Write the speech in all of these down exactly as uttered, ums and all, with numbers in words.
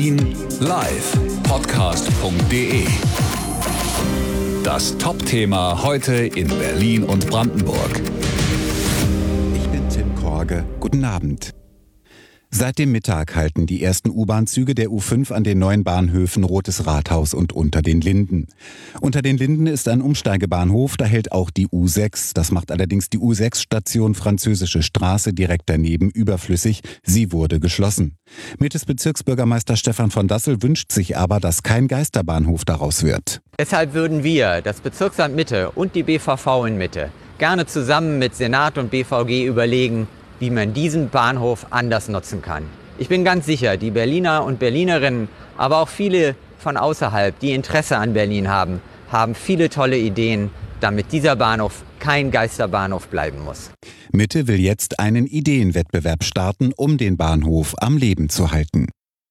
Berlin live podcast punkt de. Das Top-Thema heute in Berlin und Brandenburg. Ich bin Tim Korge. Guten Abend. Seit dem Mittag halten die ersten U-Bahn-Züge der U fünf an den neuen Bahnhöfen Rotes Rathaus und Unter den Linden. Unter den Linden ist ein Umsteigebahnhof, da hält auch die U sechs. Das macht allerdings die U sechs-Station Französische Straße direkt daneben überflüssig. Sie wurde geschlossen. Mittes Bezirksbürgermeister Stefan von Dassel wünscht sich aber, dass kein Geisterbahnhof daraus wird. Deshalb würden wir, das Bezirksamt Mitte und die B V V in Mitte, gerne zusammen mit Senat und B V G überlegen, wie man diesen Bahnhof anders nutzen kann. Ich bin ganz sicher, die Berliner und Berlinerinnen, aber auch viele von außerhalb, die Interesse an Berlin haben, haben viele tolle Ideen, damit dieser Bahnhof kein Geisterbahnhof bleiben muss. Mitte will jetzt einen Ideenwettbewerb starten, um den Bahnhof am Leben zu halten.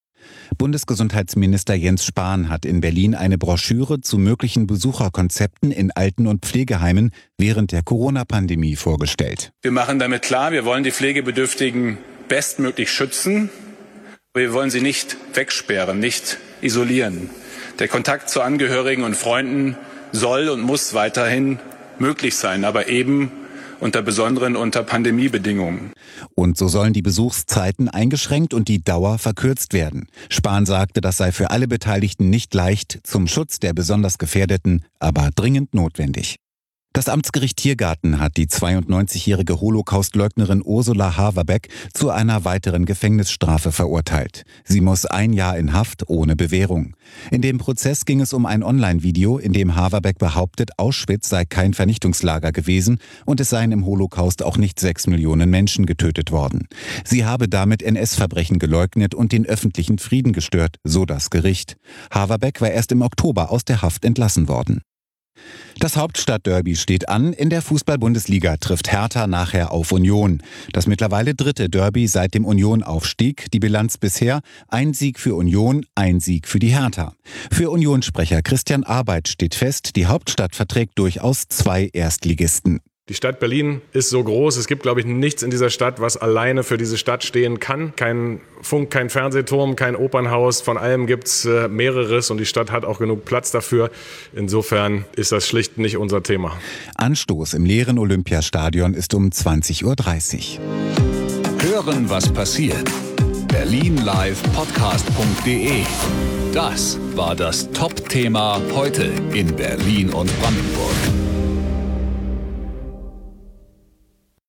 Bundesgesundheitsminister Jens Spahn hat in Berlin eine Broschüre zu möglichen Besucherkonzepten in Alten- und Pflegeheimen während der Corona-Pandemie vorgestellt. Wir machen damit klar, wir wollen die Pflegebedürftigen bestmöglich schützen, aber wir wollen sie nicht wegsperren, nicht isolieren. Der Kontakt zu Angehörigen und Freunden soll und muss weiterhin möglich sein, aber eben unter besonderen unter Pandemiebedingungen. Und so sollen die Besuchszeiten eingeschränkt und die Dauer verkürzt werden. Spahn sagte, das sei für alle Beteiligten nicht leicht, zum Schutz der besonders Gefährdeten, aber dringend notwendig. Das Amtsgericht Tiergarten hat die zweiundneunzigjährige Holocaust-Leugnerin Ursula Haverbeck zu einer weiteren Gefängnisstrafe verurteilt. Sie muss ein Jahr in Haft ohne Bewährung. In dem Prozess ging es um ein Online-Video, in dem Haverbeck behauptet, Auschwitz sei kein Vernichtungslager gewesen und es seien im Holocaust auch nicht sechs Millionen Menschen getötet worden. Sie habe damit N S-Verbrechen geleugnet und den öffentlichen Frieden gestört, so das Gericht. Haverbeck war erst im Oktober aus der Haft entlassen worden. Das Hauptstadtderby steht an. In der Fußball-Bundesliga trifft Hertha nachher auf Union. Das mittlerweile dritte Derby seit dem Union-Aufstieg. Die Bilanz bisher: ein Sieg für Union, ein Sieg für die Hertha. Für Unionsprecher Christian Arbeit steht fest, die Hauptstadt verträgt durchaus zwei Erstligisten. Die Stadt Berlin ist so groß, es gibt, glaube ich, nichts in dieser Stadt, was alleine für diese Stadt stehen kann. Kein Funk, kein Fernsehturm, kein Opernhaus, von allem gibt es äh, mehreres und die Stadt hat auch genug Platz dafür. Insofern ist das schlicht nicht unser Thema. Anstoß im leeren Olympiastadion ist um zwanzig Uhr dreißig. Hören, was passiert. Berlin live podcast punkt de. Das war das Top-Thema heute in Berlin und Brandenburg.